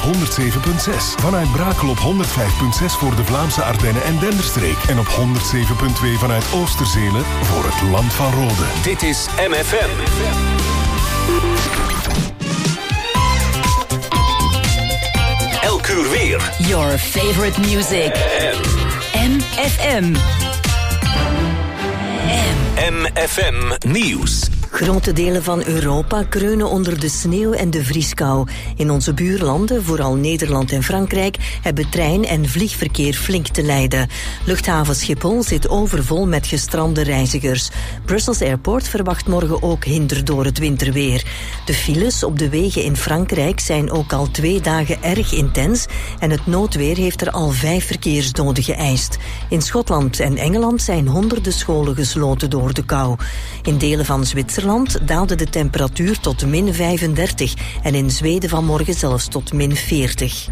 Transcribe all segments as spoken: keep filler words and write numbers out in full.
honderd zeven komma zes. Vanuit Brakel op honderd vijf komma zes voor de Vlaamse Ardennen en Denderstreek. En op honderd zeven komma twee vanuit Oosterzelen voor het Land van Rode. Dit is M F M. Elk uur weer. Your favorite music. M F M. M F M Nieuws. Grote delen van Europa kreunen onder de sneeuw en de vrieskou. In onze buurlanden, vooral Nederland en Frankrijk, hebben trein- en vliegverkeer flink te lijden. Luchthaven Schiphol zit overvol met gestrande reizigers. Brussels Airport verwacht morgen ook hinder door het winterweer. De files op de wegen in Frankrijk zijn ook al twee dagen erg intens en het noodweer heeft er al vijf verkeersdoden geëist. In Schotland en Engeland zijn honderden scholen gesloten door de kou. In delen van Zwitserland daalde de temperatuur tot min vijfendertig en in Zweden vanmorgen zelfs tot min veertig.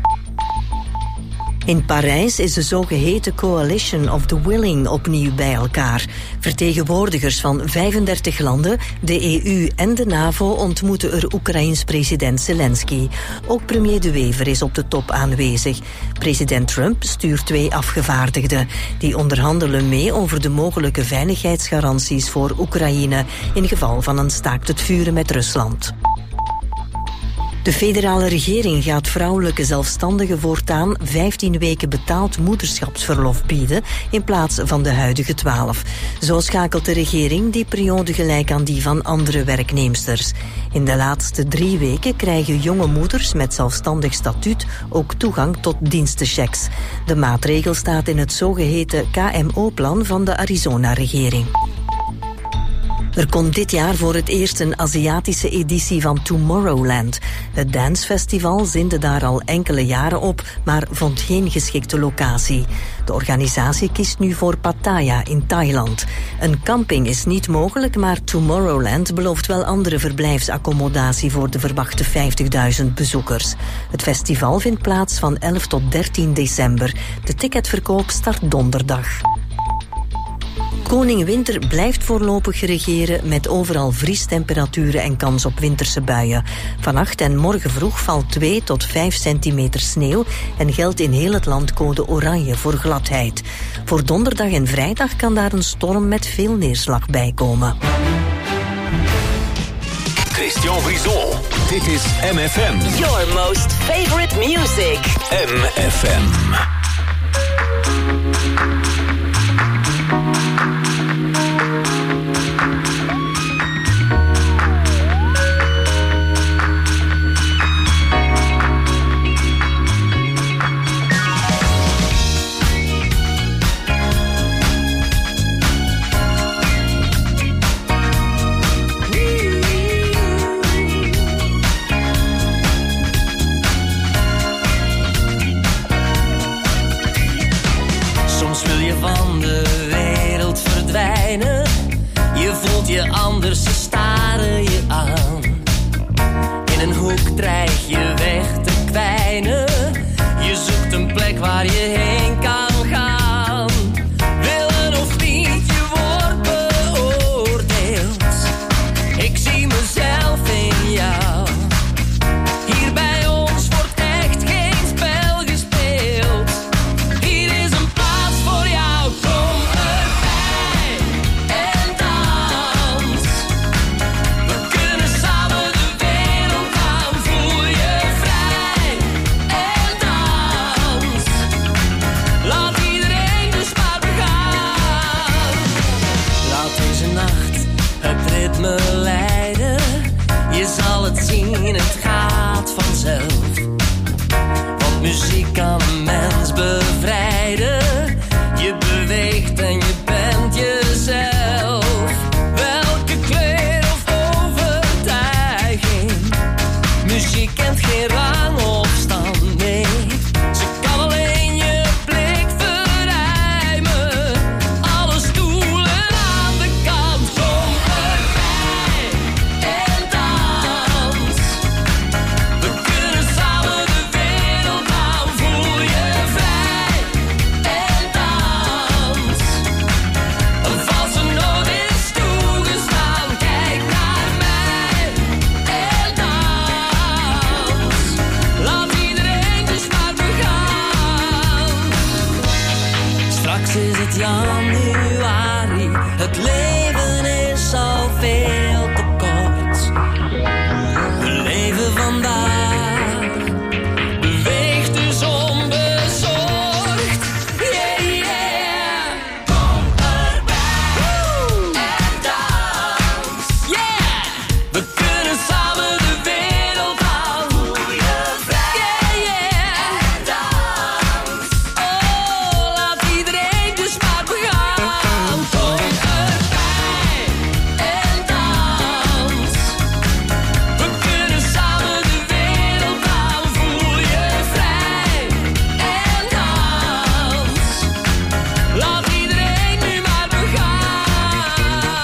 In Parijs is de zogeheten Coalition of the Willing opnieuw bij elkaar. Vertegenwoordigers van vijfendertig landen, de E U en de NAVO ontmoeten er Oekraïens president Zelensky. Ook premier De Wever is op de top aanwezig. President Trump stuurt twee afgevaardigden. Die onderhandelen mee over de mogelijke veiligheidsgaranties voor Oekraïne in geval van een staakt het vuren met Rusland. De federale regering gaat vrouwelijke zelfstandigen voortaan vijftien weken betaald moederschapsverlof bieden in plaats van de huidige twaalf. Zo schakelt de regering die periode gelijk aan die van andere werknemsters. In de laatste drie weken krijgen jonge moeders met zelfstandig statuut ook toegang tot dienstenchecks. De maatregel staat in het zogeheten K M O-plan van de Arizona-regering. Er komt dit jaar voor het eerst een Aziatische editie van Tomorrowland. Het dancefestival zinde daar al enkele jaren op, maar vond geen geschikte locatie. De organisatie kiest nu voor Pattaya in Thailand. Een camping is niet mogelijk, maar Tomorrowland belooft wel andere verblijfsaccommodatie voor de verwachte vijftigduizend bezoekers. Het festival vindt plaats van elf tot dertien december. De ticketverkoop start donderdag. Koning Winter blijft voorlopig regeren met overal vriestemperaturen en kans op winterse buien. Vannacht en morgen vroeg valt twee tot vijf centimeter sneeuw en geldt in heel het land code oranje voor gladheid. Voor donderdag en vrijdag kan daar een storm met veel neerslag bij komen. Christian Brison, dit is M F M. Your most favorite music. M F M. Je anders, ze staren je aan. In een hoek dreig je weg te kwijnen. Je zoekt een plek waar je heen kan gaan. Willen of niet, je wordt beoordeeld. Ik zie mezelf in jou. Hier bij ons wordt echt geen spel gespeeld. Hier is een plaats voor jou, kom erbij en dans. We kunnen samen de wereld aan, voel je vrij en dans. Laat iedereen dus maar begaan. Laat deze nacht het ritme leiden. Je zal het zien, het gaat vanzelf. Want muziek kan een mens bevrijden. Je beweegt en je bent jezelf. Welke kleur of overtuiging. Muziek kent geen rang of stand, nee. Ze kan alleen je blik verruimen. Alle stoelen aan de kant. Kom erbij en dans. We kunnen samen de wereld aan, voel je januari. Het leven is al veel te kort. We leven vandaag, beweegt dus onbezorgd. Yeah, yeah. Kom erbij en dans. Yeah. We kunnen samen de wereld aan. Voel je vrij. Yeah, yeah. En dans. Oh, laat iedereen dus maar begaan. Kom erbij en dans. We kunnen samen de wereld aan. Voel je vrij en dans. Laat iedereen nu maar begaan.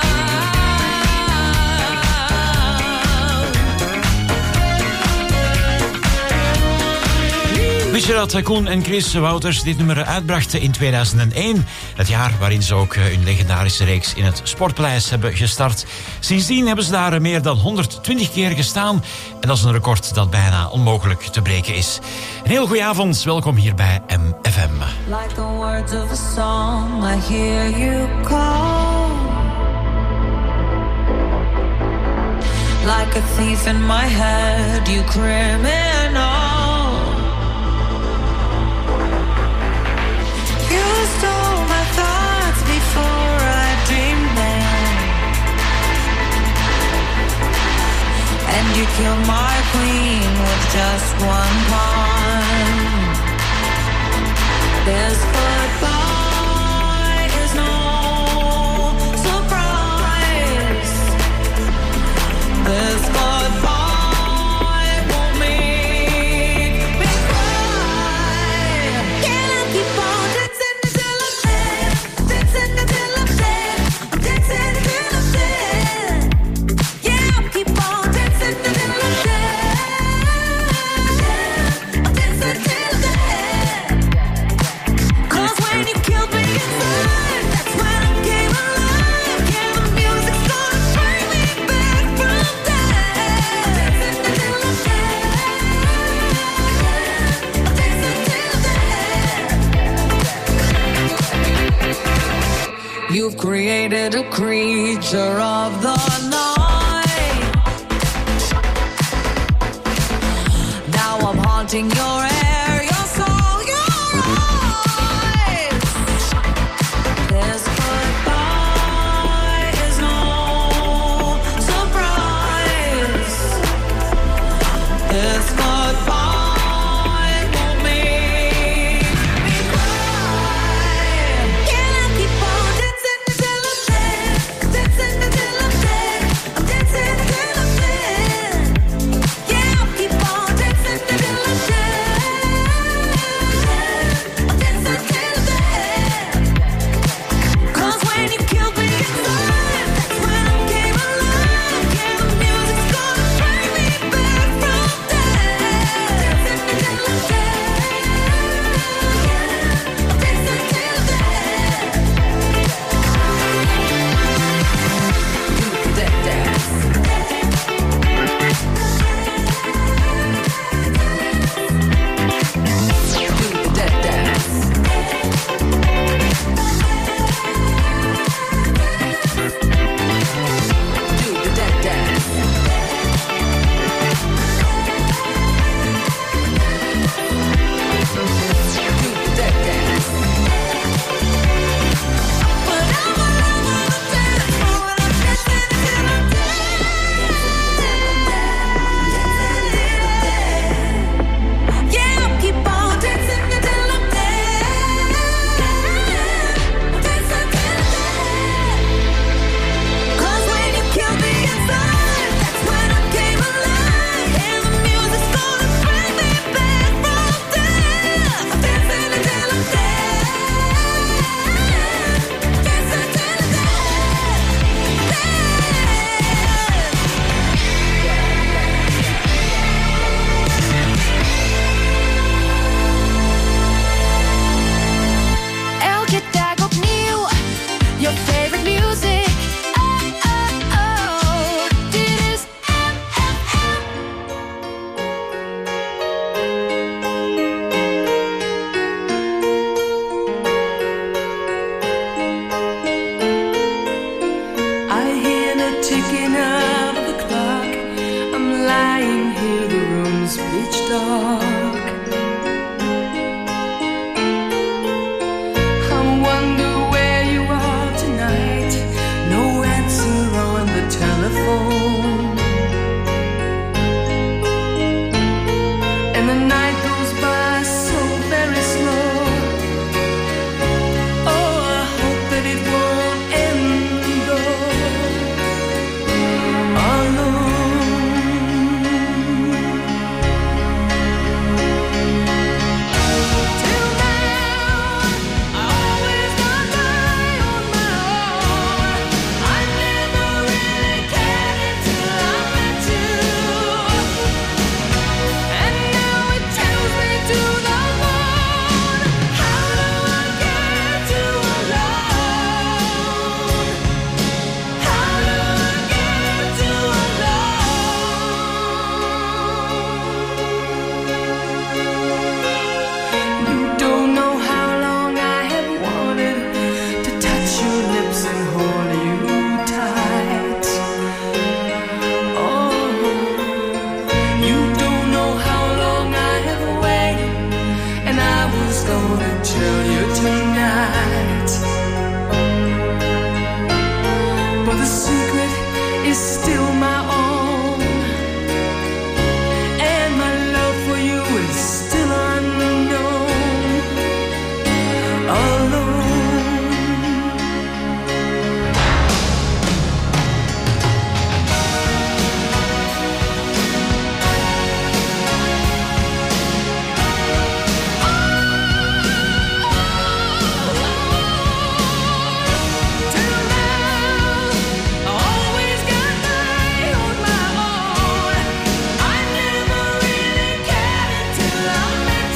Wist je dat Koen en Chris Wouters dit nummer uitbrachten in tweeduizend één? Het jaar waarin ze ook hun legendarische reeks in het Sportpaleis hebben gestart. Sindsdien hebben ze daar meer dan honderdtwintig keer gestaan. En dat is een record dat bijna onmogelijk te breken is. Een heel goeie avond, welkom hier bij M F M. Like the words of a song, I hear you call. Like a thief in my head, you criminal. You stole my thoughts before I dreamed them. And you killed my queen with just one pawn. This goodbye is no surprise. This goodbye won't make me cry. Can I keep on dancing until I'm dead? Dancing until I'm dead. I'm dancing until I'm dead. Yeah, I'll keep on dancing until I'm dead. I'm dancing until I'm dead. 'Cause when you killed me inside, that's when I came alive. Yeah, the music's gonna bring me back from death. Dancing until I'm dead. I'm dancing until I'm dead. You've created a creature of the night. Now I'm haunting your air, your soul, your eyes. This goodbye is no surprise. This goodbye won't make me cry. Can I keep on dancing until I'm dead? Dancing until I'm dead.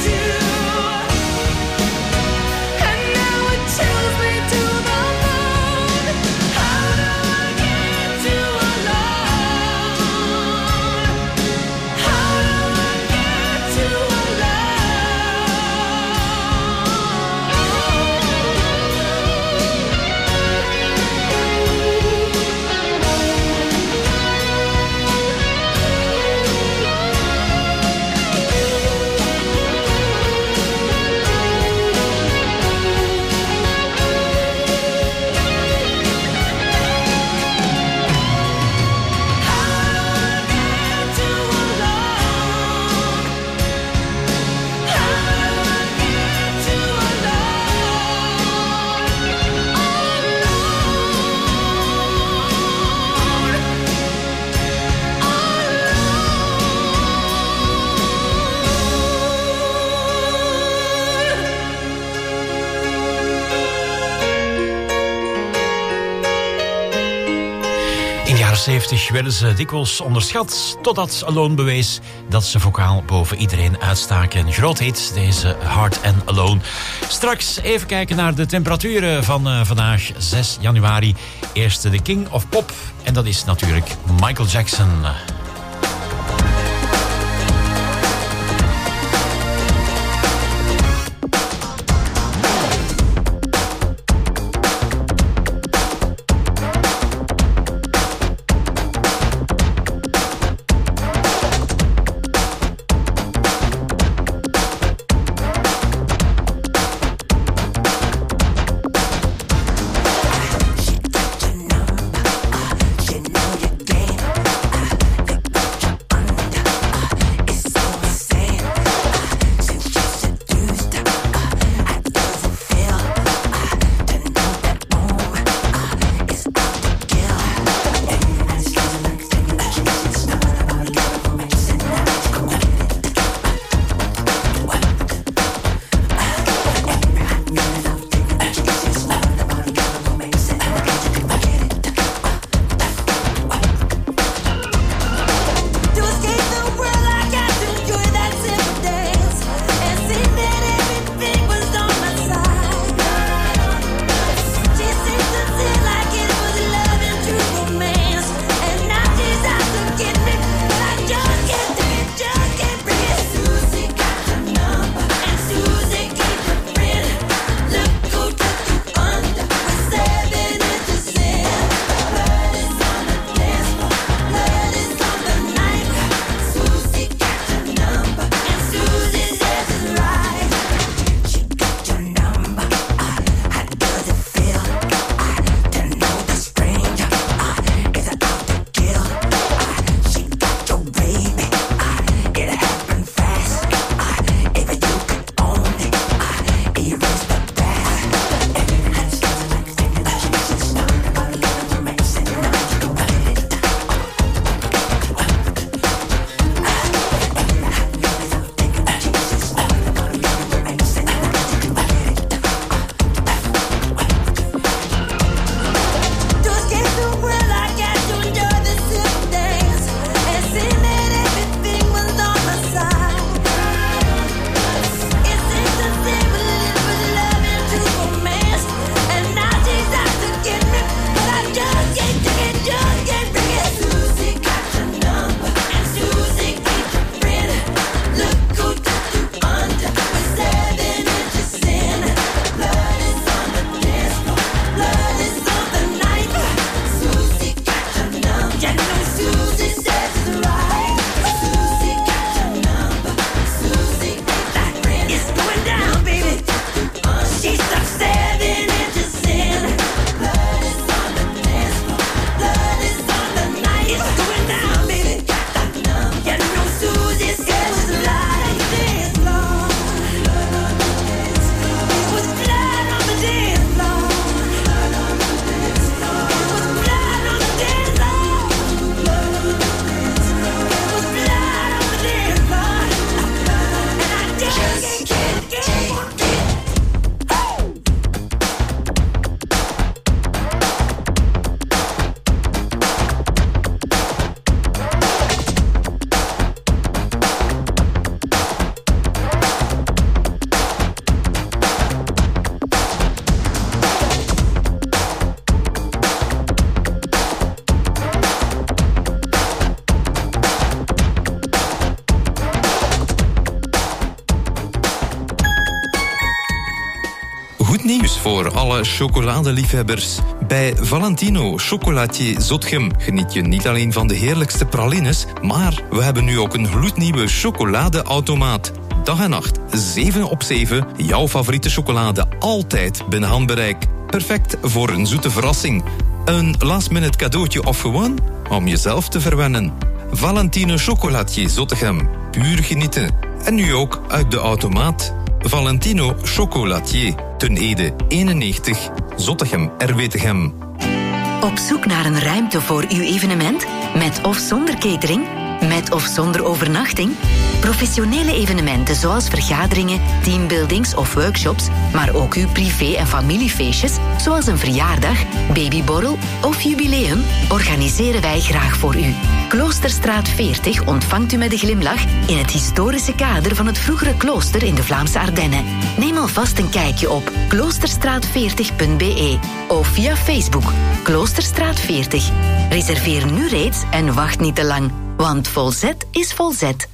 zeventig werden ze dikwijls onderschat, totdat Alone bewees dat ze vocaal boven iedereen uitstaken. Een groot hit, deze Heart and Alone. Straks even kijken naar de temperaturen van uh, vandaag, zes januari. Eerst de King of Pop, en dat is natuurlijk Michael Jackson. She got your number, uh, she know your game. Uh, nieuws voor alle chocoladeliefhebbers. Bij Valentino Chocolatier Zottegem geniet je niet alleen van de heerlijkste pralines, maar we hebben nu ook een gloednieuwe chocoladeautomaat. Dag en nacht, zeven op zeven, jouw favoriete chocolade altijd binnen handbereik. Perfect voor een zoete verrassing. Een last-minute cadeautje of gewoon om jezelf te verwennen. Valentino Chocolatier Zottegem, puur genieten. En nu ook uit de automaat. Valentino Chocolatier, Ten Ede eenennegentig, Zottegem, R W Tegem. Op zoek naar een ruimte voor uw evenement? Met of zonder catering? Met of zonder overnachting? Professionele evenementen zoals vergaderingen, teambuildings of workshops, maar ook uw privé- en familiefeestjes, zoals een verjaardag, babyborrel of jubileum, organiseren wij graag voor u. Kloosterstraat veertig ontvangt u met een glimlach in het historische kader van het vroegere klooster in de Vlaamse Ardennen. Neem alvast een kijkje op kloosterstraat veertig punt b e of via Facebook Kloosterstraat veertig. Reserveer nu reeds en wacht niet te lang, want volzet is volzet.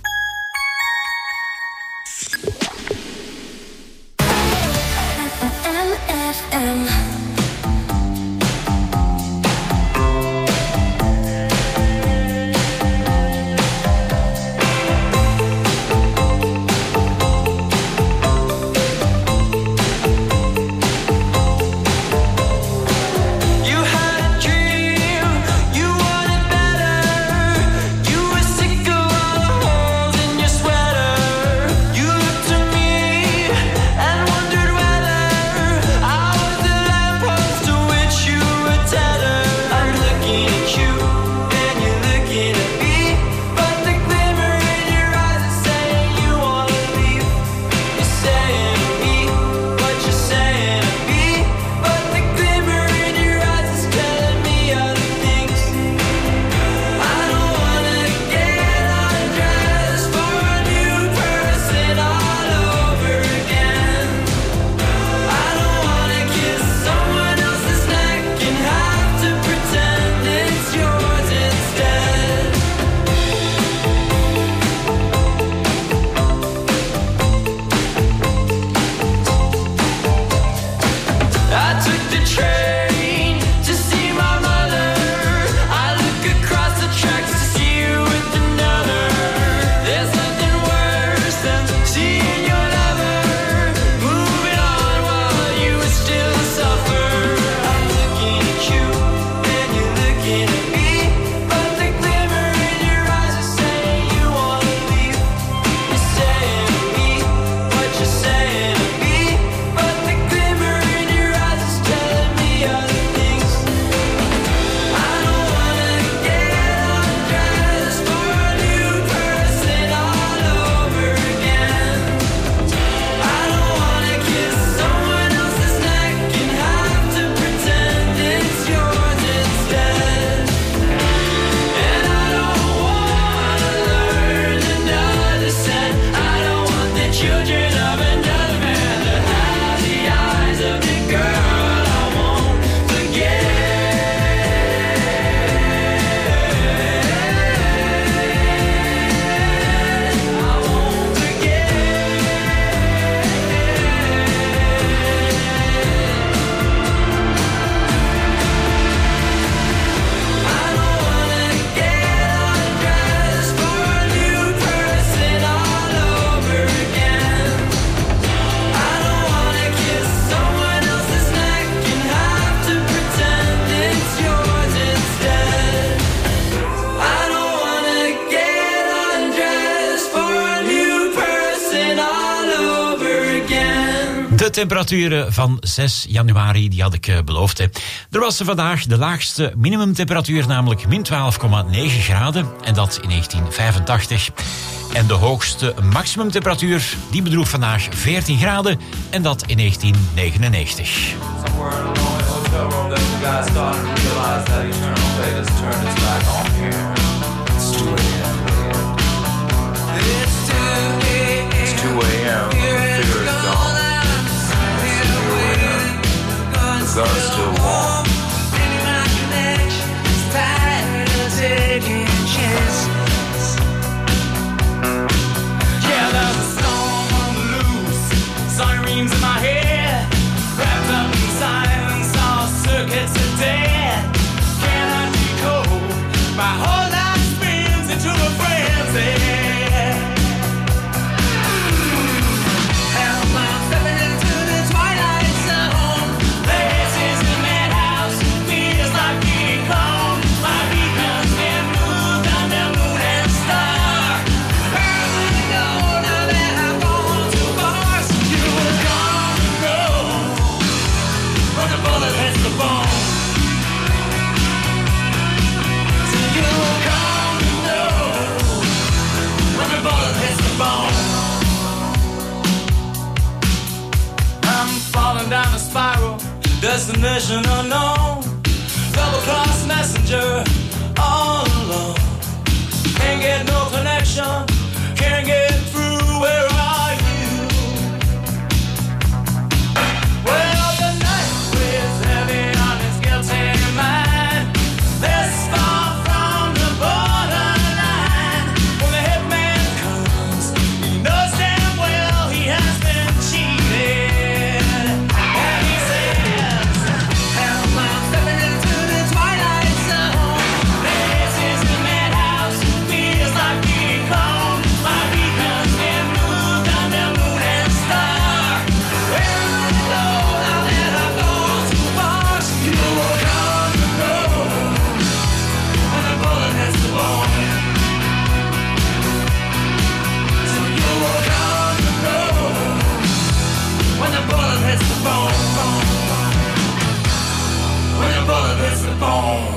De temperaturen van zes januari, die had ik uh, beloofd. Hè. Er was er vandaag de laagste minimumtemperatuur, namelijk min twaalf komma negen graden. En dat in negentien vijfentachtig. En de hoogste maximumtemperatuur, die bedroeg vandaag veertien graden. En dat in negentien negenennegentig. It's two a.m. Figure it's gone. The gun's still warm. Yeah, there's a storm on the loose. Sirens in my head. Wrapped destination unknown. Double-cross messenger, all alone. Can't get no connection, can't get through, where are you? Well, the night weighs heavy on his guilty mind. This far from the borderline. When the hitman comes, he knows damn well he has been cheated. And he says, hell, I'm stepping into the twilight zone. This is the madhouse, feels like being cloned. My beacon's been moved under moon and star. Where am I to go now that I've gone too far? So you will come to know when the bullet hits the bone. So you will come to know when the bullet hits the bone. When the bullet hits the bone.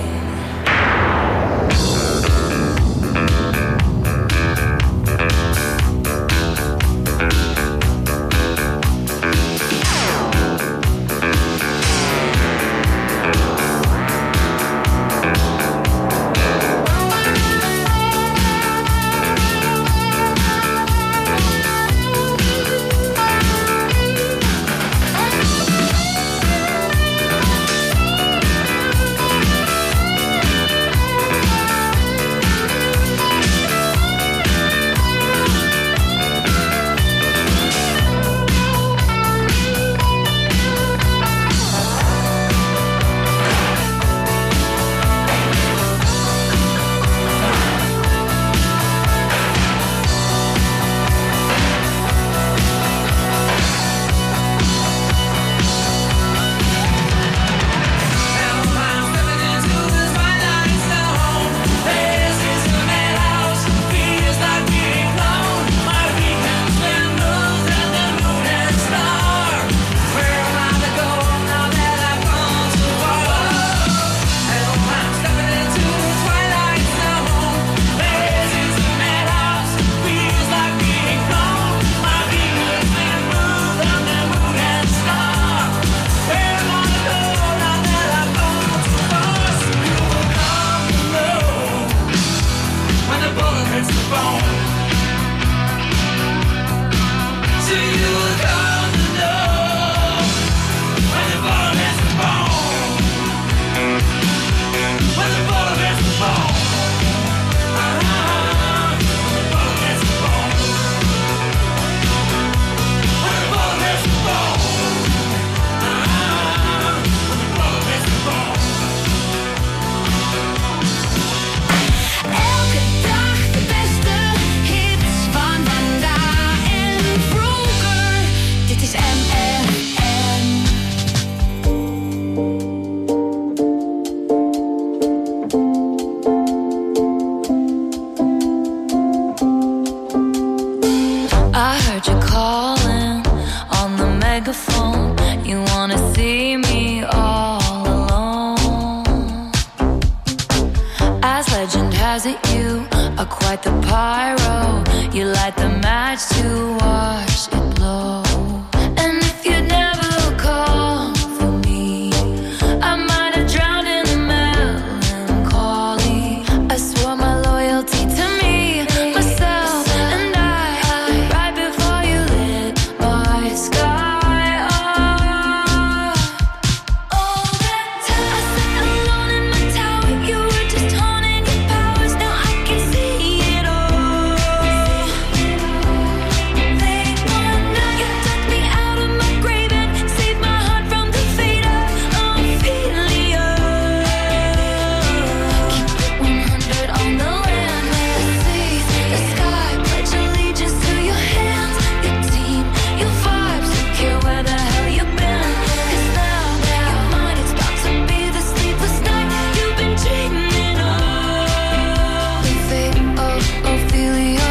I heard you calling on the megaphone. You wanna see me all alone. As legend has it, you are quite the pyro. You light the match to watch it blow. And if you'd never come for me, I might have drowned in the melancholy. I swore my loyalty to me, myself, and I, right before you lit my sky up. All that time I sat alone in my tower, you were just honing your powers. Now I can see it all. Late one night, you took me out of my grave and saved my heart from the fate of Ophelia. Keep it one hundred on the land, the sea, the sky. Pledge allegiance to your hands, your team, your vibes. Don't care where the hell you've been. 'Cause now, your mind is about to be the sleepless night you've been dreaming of. The fate of Ophelia,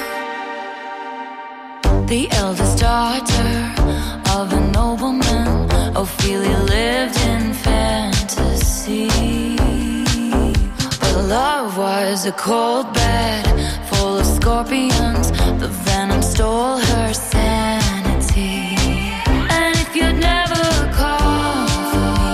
the eldest daughter of a nobleman. Ophelia lived in fantasy, but love was a cold bed full of scorpions. The venom stole her sanity. And if you'd never come for me,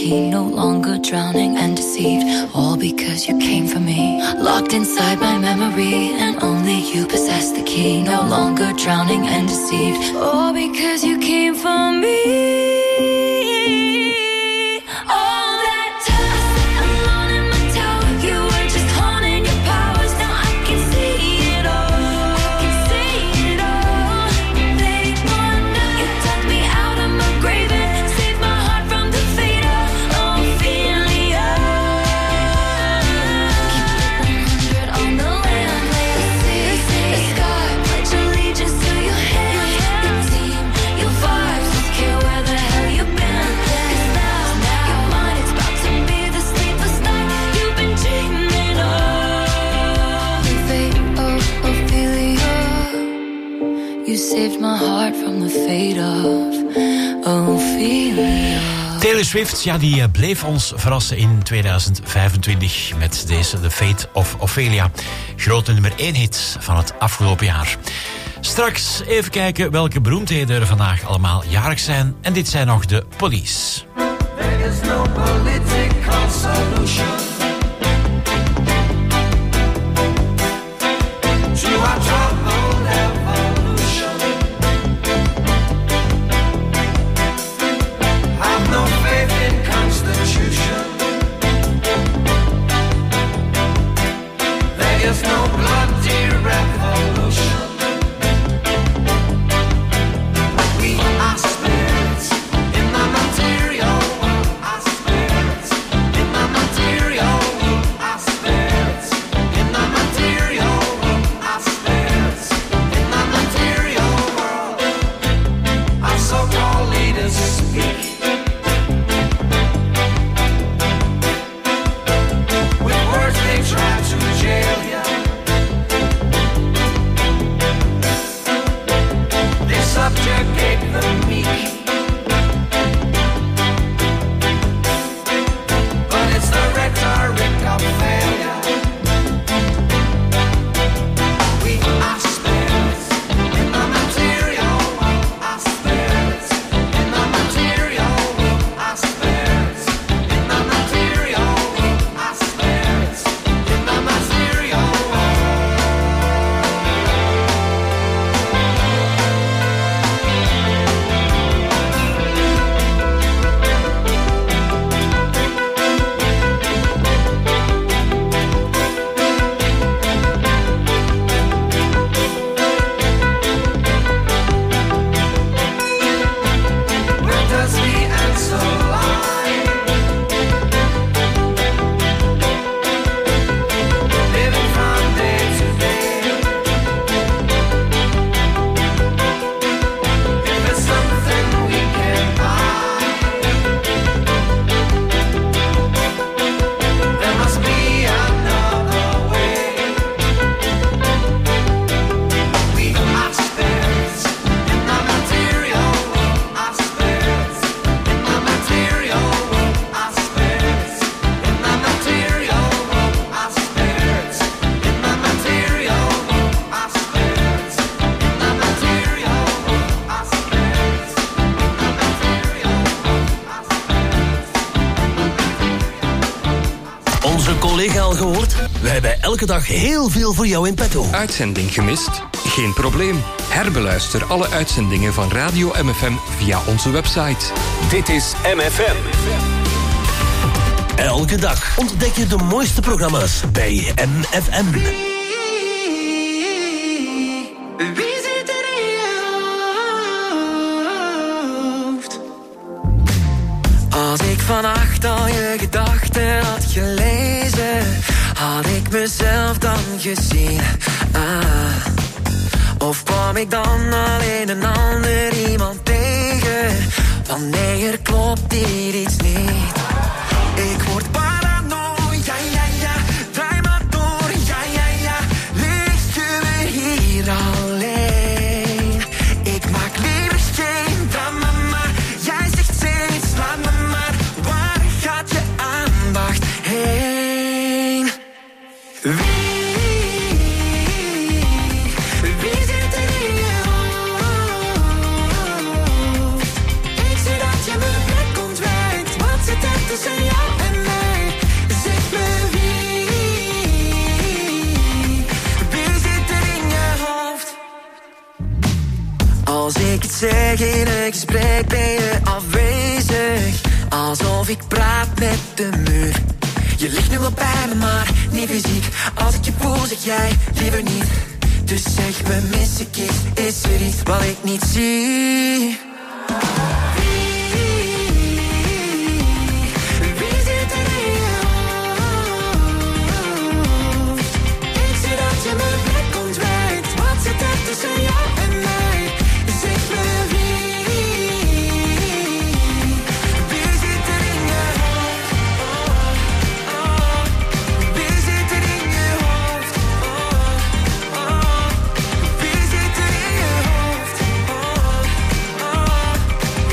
key. No longer drowning and deceived, all because you came for me. Locked inside my memory, and only you possess the key. No longer drowning and deceived, all because you came for me. Saved my heart from the fate of Ophelia. Taylor Swift, ja, die bleef ons verrassen in tweeduizend vijfentwintig met deze The Fate of Ophelia. Grote nummer één hit van het afgelopen jaar. Straks even kijken welke beroemdheden er vandaag allemaal jarig zijn. En dit zijn nog de Police. There is no political solution to our troubled evolution. Have no faith in Constitution. There is no bloody revolution. We are spirits in the material world. Our spirits in the material world. Our spirits in the material world. Our spirits in the material world. Our so-called leaders speak with words they try to jail you. They subjugate the meek. But it's the rhetoric of failure. We are spirits in the material world. Our spirits in the material world. Our spirits in the material world. Our spirits in the material world. Where does the answer lie? Living from day to day. If it's something we can buy, there must be another way. We are spirits in the material world. Our spirits in the material world. Our spirits in the material world. Our spirits in the material world. Our spirits in the material world. Our spirits in the material world. Onze collega al gehoord? We hebben elke dag heel veel voor jou in petto. Uitzending gemist? Geen probleem. Herbeluister alle uitzendingen van Radio M F M via onze website. Dit is M F M. Elke dag ontdek je de mooiste programma's bij M F M. Wie zit er in je hoofd? Als ik vannacht al je gedachten had gelezen, had ik mezelf dan gezien. Ah. Of kwam ik dan alleen een ander iemand tegen? Wanneer klopt hier iets niet? Ik word parano, ja ja ja, draai maar door, ja ja ja. Ligt je weer hier alleen? Ik maak liever geen drama, maar jij zegt steeds, laat me maar. Waar gaat je aandacht heen? Wie, wie zit er in je hoofd? Ik zie dat je mijn blik ontwijkt, wat zit er te weg in een gesprek ben je afwezig. Alsof ik praat met de muur. Je ligt nu wel bij me, maar niet fysiek. Als ik je voel, zeg jij liever niet. Dus zeg me, mis ik iets? Is er iets wat ik niet zie? Tussen jou en mij, zeg me wie, wie zit er in je hoofd, oh, oh. Wie zit er in je hoofd, oh, oh. Wie zit er in je hoofd, oh, oh.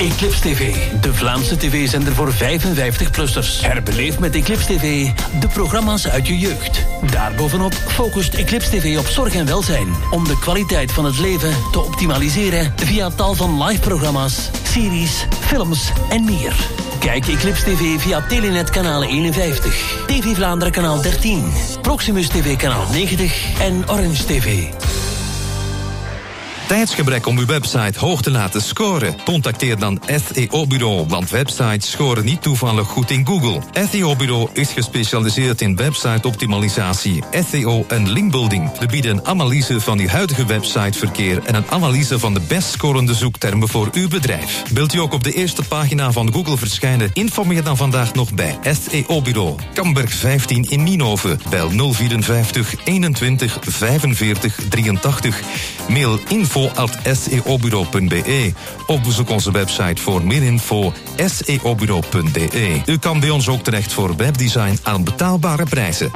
Eclipse T V, de Vlaamse tv-zender voor vijfenvijftig-plussers. Herbeleef met Eclipse T V de programma's uit je jeugd. Daarbovenop focust Eclipse T V op zorg en welzijn, om de kwaliteit van het leven te optimaliseren via tal van live-programma's, series, films en meer. Kijk Eclipse T V via Telenet kanaal eenenvijftig, T V Vlaanderen kanaal dertien, Proximus T V kanaal negentig en Orange T V. Tijdsgebrek om uw website hoog te laten scoren? Contacteer dan S E O-bureau, want websites scoren niet toevallig goed in Google. S E O-bureau is gespecialiseerd in website-optimalisatie, S E O en linkbuilding. We bieden een analyse van uw huidige websiteverkeer en een analyse van de best scorende zoektermen voor uw bedrijf. Wilt u ook op de eerste pagina van Google verschijnen? Informeer dan vandaag nog bij S E O-bureau. Kamberg vijftien in Nienhoven. Bel nul vierenvijftig eenentwintig vijfenveertig drieëntachtig. Mail info at s e o bureau punt b e of bezoek onze website voor meer info s e o bureau punt d e. U kan bij ons ook terecht voor webdesign aan betaalbare prijzen.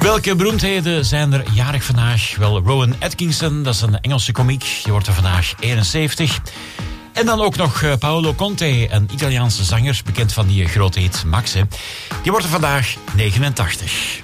Welke beroemdheden zijn er jarig vandaag? Wel, Rowan Atkinson, dat is een Engelse komiek. Die wordt er vandaag eenenzeventig. En dan ook nog uh, Paolo Conte, een Italiaanse zanger, bekend van die grote hit Max. Hè. Die wordt er vandaag negenentachtig.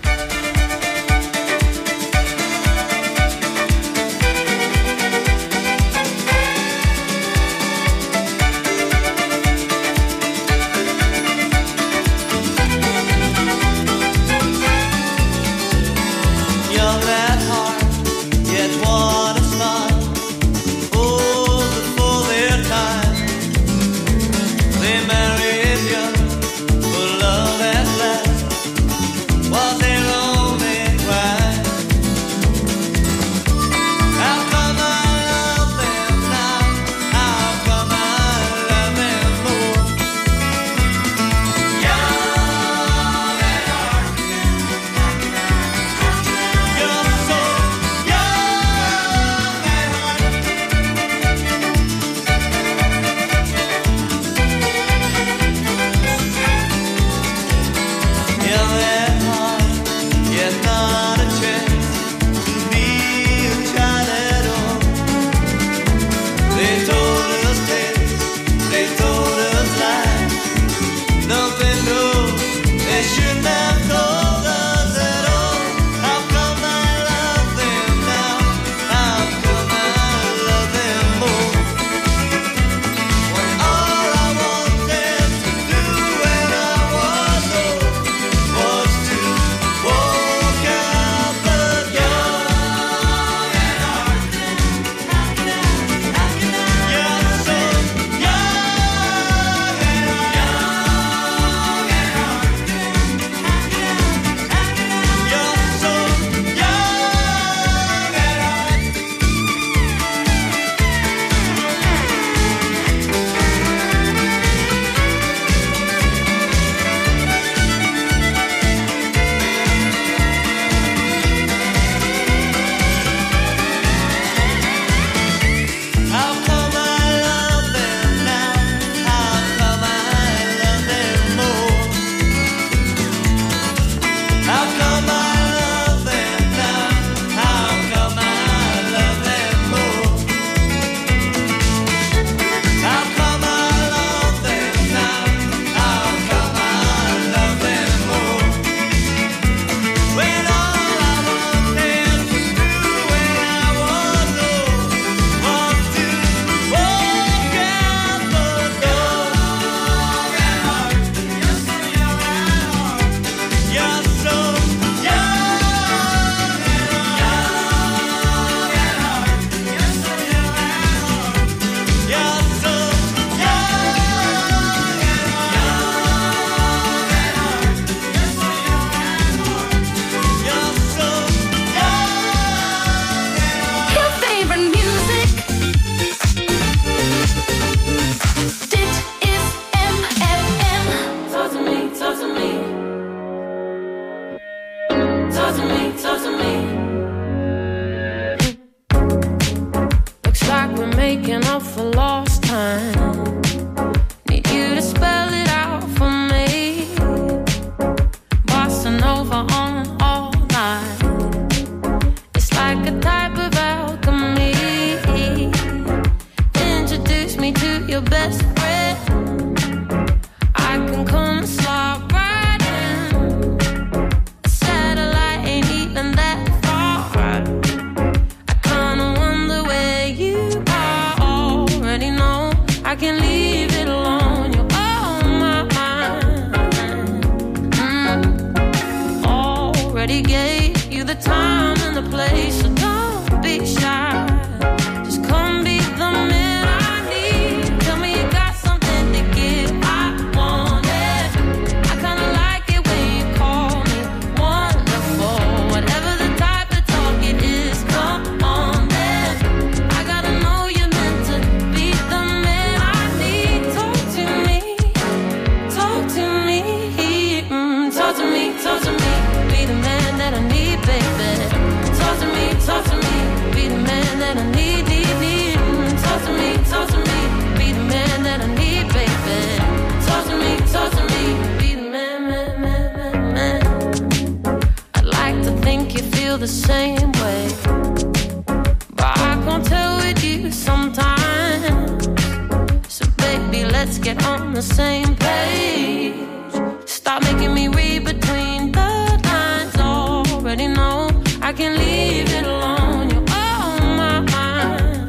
Talk to me, talk to me, be the man that I need, baby. Talk to me, talk same way. But I can't tell with you sometimes. So baby, let's get on the same page. Stop making me read between the lines. Already know I can leave it alone. You're on my mind.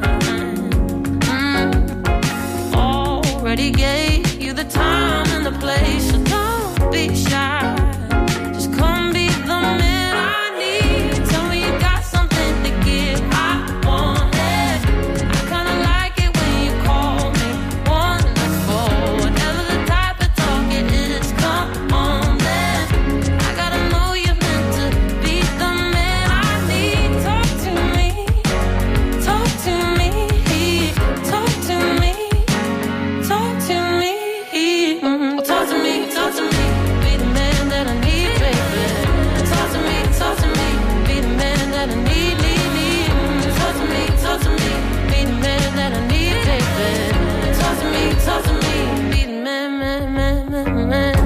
Mm. Already gave you the time and the place, so don't be shy. Just come be the man I need. Tell me you got something to give. I want it. I kinda like it when you call me wonderful. Whatever the type of talk it is, come on then. I gotta know you're meant to be the man I need. Talk to me, talk to me, talk to me, talk to me, mm, talk to me, talk to me. Be the man that I need, baby. Talk to me, talk to me. Be the man that I need, need, need. Mm, talk to me, talk to me. Be the man that I need, baby. Talk to me, talk to me. Be the man, man, man, man, man.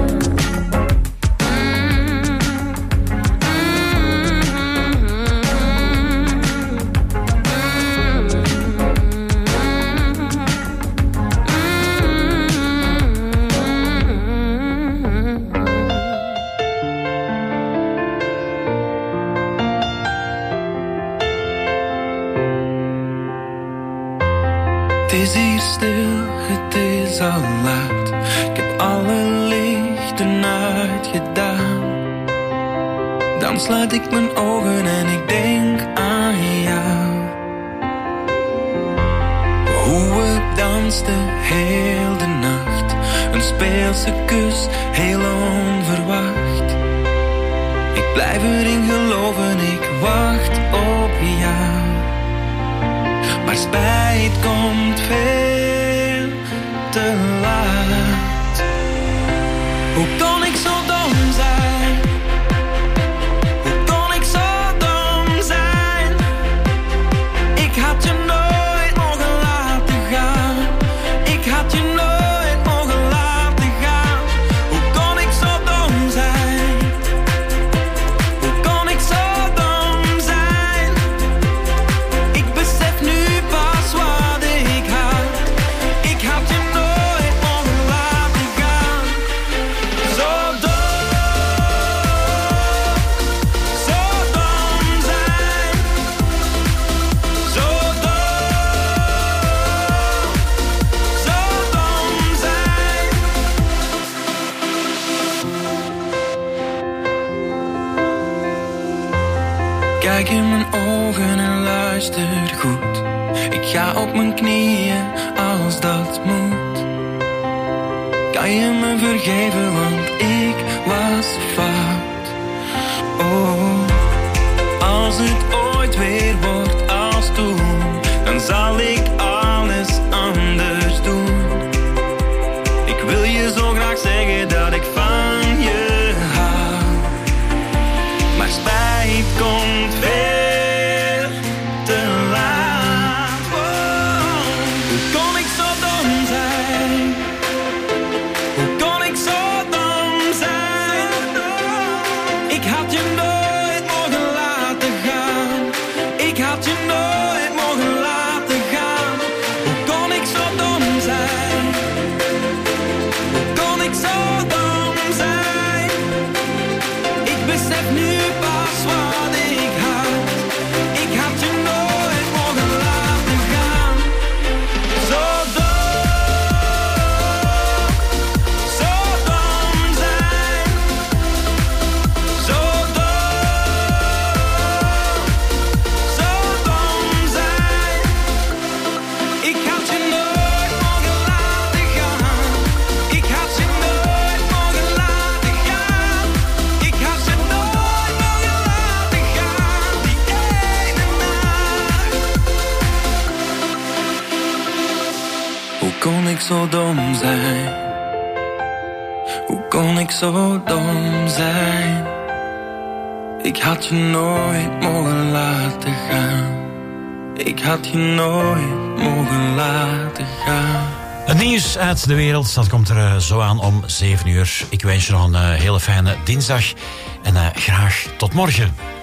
Het is hier stil, het is al laat. Ik heb alle lichten uitgedaan. Dan sluit ik mijn ogen en ik denk aan jou. Hoe we dansten heel de nacht. Een speelse kus, heel onverwacht. Ik blijf erin geloven, ik wacht op jou. Maar spijt komt veel te laat. Hoe kon ik zo dom zijn? Hoe kon ik zo dom zijn? Ik had je nooit mogen laten gaan. Ik had je nooit mogen laten gaan. Hoe kon ik zo dom zijn? Hoe kon ik zo dom zijn? Ik besef nu pas wat ik had. Ik had je nooit mogen laten gaan. Zo dom, zo dom zijn. Zo dom, zo dom zijn. Kijk in mijn ogen en luister goed. Ik ga op mijn knieën als dat moet. Kan je me vergeven, want ik was fout. Oh, als het ooit weer wordt als toen, dan zal ik alles anders doen. Ik wil je zo graag zeggen dat ik van je hou. Maar spijt komt veel te laat. Oh, hoe kon ik zo dom zijn? Hoe kon ik zo dom zijn? Ik had je nooit mogen laten gaan. Ik had je nooit mogen laten gaan. Hoe kon ik zo dom zijn? Hoe kon ik zo dom zijn? Ik besef nu pas wat ik had. Ik had je nooit mogen laten gaan. Zo dom, zo dom zijn. Zo dom, zo dom zijn. Ik had je nooit mogen laten gaan. Ik had je nooit mogen laten gaan. Ik had je nooit mogen laten gaan. Die ene nacht. Hoe kon ik zo dom zijn? Hoe kon ik zo dom zijn? Ik had je nooit mogen laten gaan. Ik had je nooit mogen laten gaan. Het nieuws uit de wereld, dat komt er uh, zo aan om zeven uur. Ik wens je nog een uh, hele fijne dinsdag en uh, graag tot morgen.